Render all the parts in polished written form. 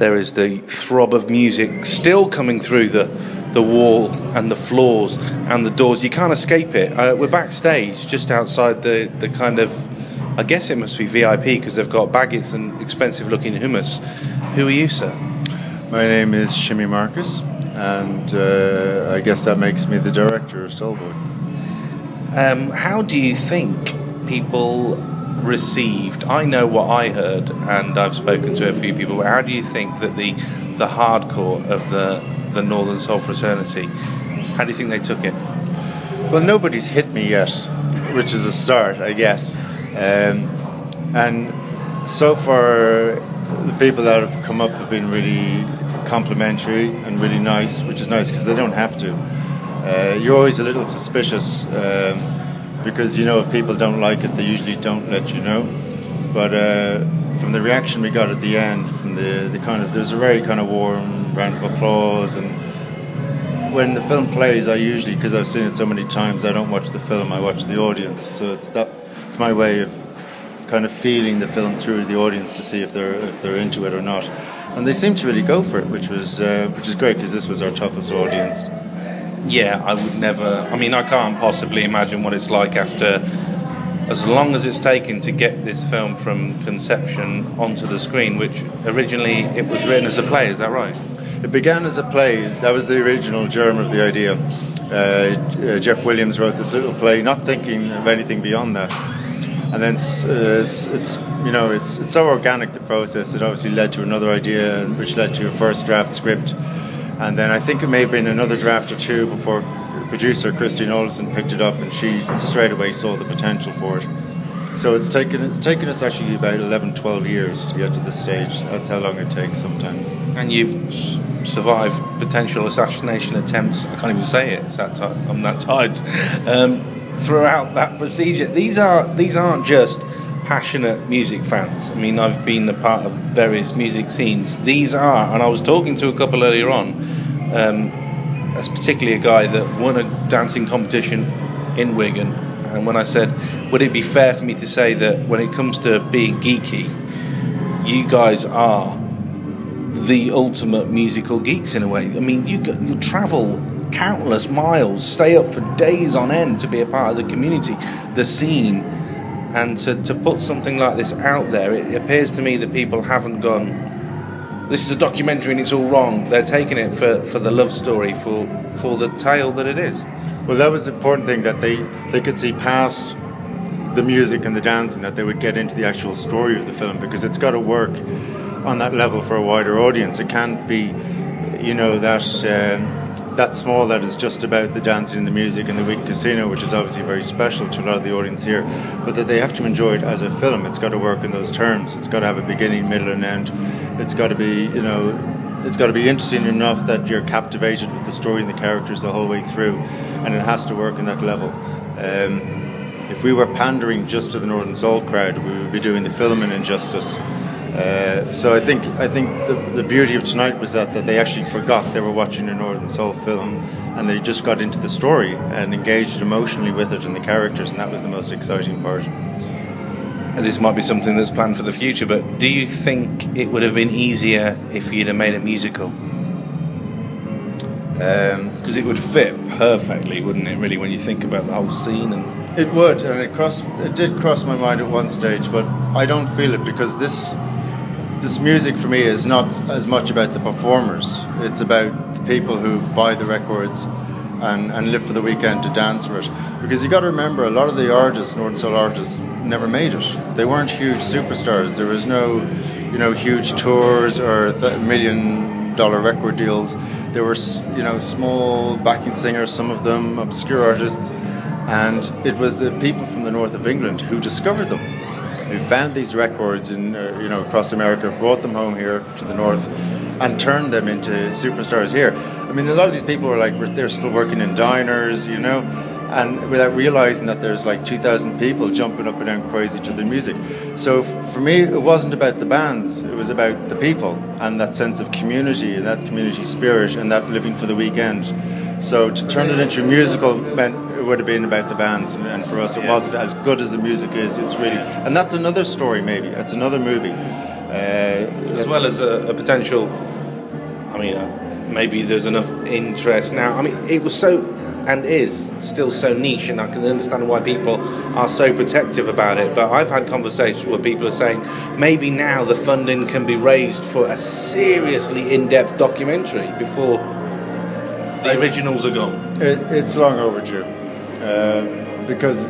There is the throb of music still coming through the wall and the floors and the doors. You can't escape it. We're backstage just outside the kind of, I guess it must be VIP because they've got baguettes and expensive looking hummus. Who are you, sir? My name is Shimmy Marcus, and I guess that makes me the director of Soulboy. How do you think people received? I know what I heard, and I've spoken to a few people, but how do you think that the hardcore of the Northern Soul Fraternity, how do you think they took it? Well, nobody's hit me yet, which is a start, I guess. And so far, the people that have come up have been really complimentary and really nice, which is nice because they don't have to. You're always a little suspicious because, you know, if people don't like it, they usually don't let you know. But from the reaction we got at the end, from the kind of, there's a very kind of warm round of applause. And when the film plays, I usually, because I've seen it so many times, I don't watch the film, I watch the audience. So it's my way of kind of feeling the film through the audience to see if they're into it or not. And they seem to really go for it, which is great because this was our toughest audience. Yeah, I would never. I mean, I can't possibly imagine what it's like after, as long as it's taken to get this film from conception onto the screen, which originally it was written as a play, is that right? It began as a play. That was the original germ of the idea. Jeff Williams wrote this little play, not thinking of anything beyond that. And then it's so organic, the process. It obviously led to another idea, which led to a first draft script. And then I think it may have been another draft or two before producer Christine Olsen picked it up, and she straight away saw the potential for it. So it's taken us actually about 11, 12 years to get to this stage. That's how long it takes sometimes. And you've survived potential assassination attempts. I can't even say it. I'm that tired. Throughout that procedure, these aren't just passionate music fans. I mean, I've been a part of various music scenes. These are, and I was talking to a couple earlier on, particularly a guy that won a dancing competition in Wigan, and when I said, would it be fair for me to say that when it comes to being geeky, you guys are the ultimate musical geeks in a way? I mean, you travel countless miles, stay up for days on end to be a part of the community, the scene. And to put something like this out there, it appears to me that people haven't gone, this is a documentary and it's all wrong. They're taking it for the love story, for the tale that it is. Well, that was the important thing, that they could see past the music and the dancing, that they would get into the actual story of the film, because it's got to work on that level for a wider audience. It can't be, you know, that small, that is just about the dancing and the music and the Wigan Casino, which is obviously very special to a lot of the audience here, but that they have to enjoy it as a film. It's got to work in those terms. It's got to have a beginning, middle and end. It's got to be, you know, it's got to be interesting enough that you're captivated with the story and the characters the whole way through, and it has to work in that level. If we were pandering just to the Northern Soul crowd, we would be doing the film an injustice. So I think the beauty of tonight was that they actually forgot they were watching a Northern Soul film, and they just got into the story and engaged emotionally with it and the characters, and that was the most exciting part. And this might be something that's planned for the future, but do you think it would have been easier if you'd have made it musical? Because it would fit perfectly, wouldn't it, really, when you think about the whole scene? And it would, and it did cross my mind at one stage, but I don't feel it, because this music for me is not as much about the performers. It's about the people who buy the records and live for the weekend to dance for it. Because you got to remember, a lot of the artists, Northern Soul artists, never made it. They weren't huge superstars. There was no, you know, huge tours or $1 million record deals. There were, you know, small backing singers, some of them obscure artists, and it was the people from the north of England who discovered them, who found these records in, you know, across America, brought them home here to the north, and turned them into superstars here. I mean, a lot of these people are they're still working in diners, you know, and without realizing that there's like 2,000 people jumping up and down crazy to their music. So for me, it wasn't about the bands, it was about the people and that sense of community and that community spirit and that living for the weekend. So to turn it into a musical meant it would have been about the bands, and for us it wasn't. As good as the music is, it's really, and that's another story maybe, that's another movie. As well as a potential. I mean, maybe there's enough interest now. I mean, it was so and is still so niche, and I can understand why people are so protective about it. But I've had conversations where people are saying maybe now the funding can be raised for a seriously in-depth documentary before the originals are gone. It's long overdue, because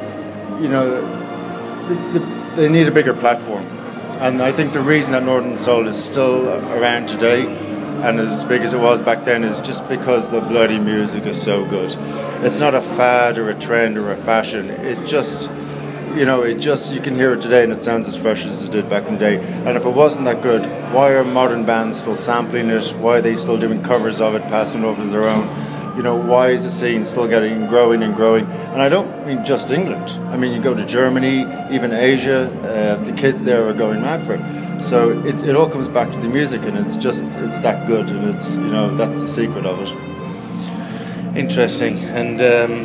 they need a bigger platform, and I think the reason that Northern Soul is still around today and as big as it was back then is just because the bloody music is so good. It's not a fad or a trend or a fashion. It's just, you can hear it today and it sounds as fresh as it did back in the day. And if it wasn't that good, why are modern bands still sampling it? Why are they still doing covers of it, passing over their own? Why is the scene still growing and growing? And I don't mean just England. I mean, you go to Germany, even Asia, the kids there are going mad for it. So it all comes back to the music, and it's that good, and it's, that's the secret of it. Interesting. And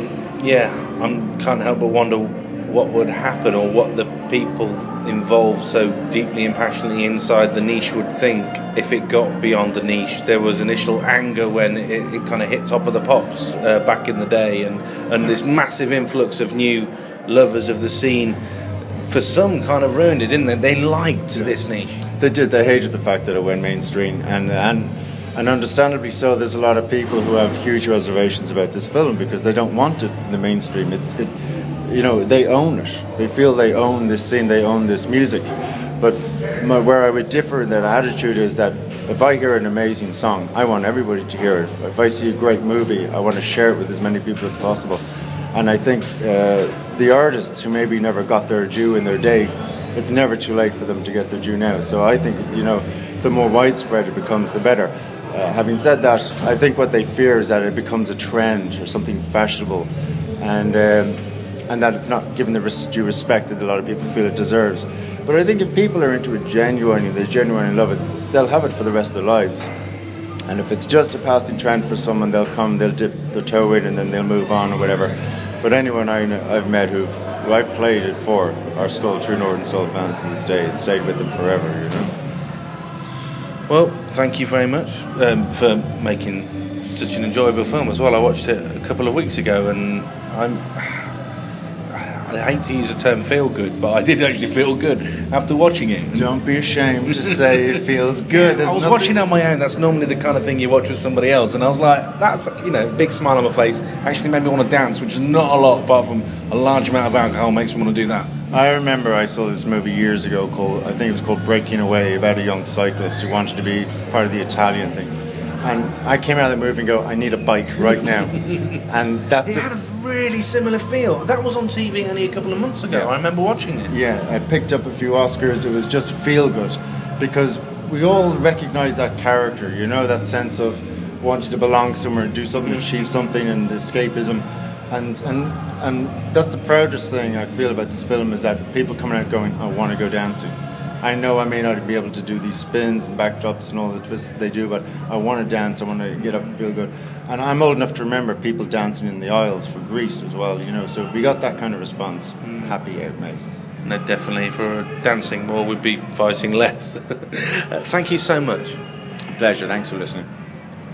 I can't help but wonder what would happen, or what the people involved so deeply and passionately inside the niche would think if it got beyond the niche. There was initial anger when it kind of hit Top of the Pops back in the day, and this massive influx of new lovers of the scene. For some, kind of ruined it, didn't they? They liked this niche. They did. They hated the fact that it went mainstream, and understandably so. There's a lot of people who have huge reservations about this film because they don't want it in the mainstream. They own it. They feel they own this scene, they own this music. But where I would differ in that attitude is that if I hear an amazing song, I want everybody to hear it. If I see a great movie, I want to share it with as many people as possible. And I think the artists who maybe never got their due in their day, it's never too late for them to get their due now. So I think, the more widespread it becomes, the better. Having said that, I think what they fear is that it becomes a trend or something fashionable, and that it's not given the due respect that a lot of people feel it deserves. But I think if people are into it genuinely, they genuinely love it, they'll have it for the rest of their lives. And if it's just a passing trend for someone, they'll dip their toe in and then they'll move on or whatever. But anyone I've met who I've played it for are still true Northern Soul fans to this day. It's stayed with them forever, Well, thank you very much for making such an enjoyable film as well. I watched it a couple of weeks ago, and I hate to use the term feel good, but I did actually feel good after watching it. Don't be ashamed to say it feels good. I was watching on my own. That's normally the kind of thing you watch with somebody else, and I was like, that's, big smile on my face. Actually made me want to dance, which is not a lot apart from a large amount of alcohol makes me want to do that. I remember I saw this movie years ago I think it was called Breaking Away, about a young cyclist who wanted to be part of the Italian thing. And I came out of the movie and go, I need a bike right now. And that's it. Had a really similar feel. That was on TV only a couple of months ago. Yeah. I remember watching it. Yeah, I picked up a few Oscars. It was just feel good because we all recognise that character, that sense of wanting to belong somewhere and do something, achieve something, and escapism. And that's the proudest thing I feel about this film is that people coming out going, I want to go dancing. I know I may not be able to do these spins and backdrops and all the twists that they do, but I want to dance, I want to get up and feel good. And I'm old enough to remember people dancing in the aisles for Grease as well, so if we got that kind of response, happy out, mate. No, definitely. For dancing more, we'd be fighting less. Thank you so much. Pleasure, thanks for listening.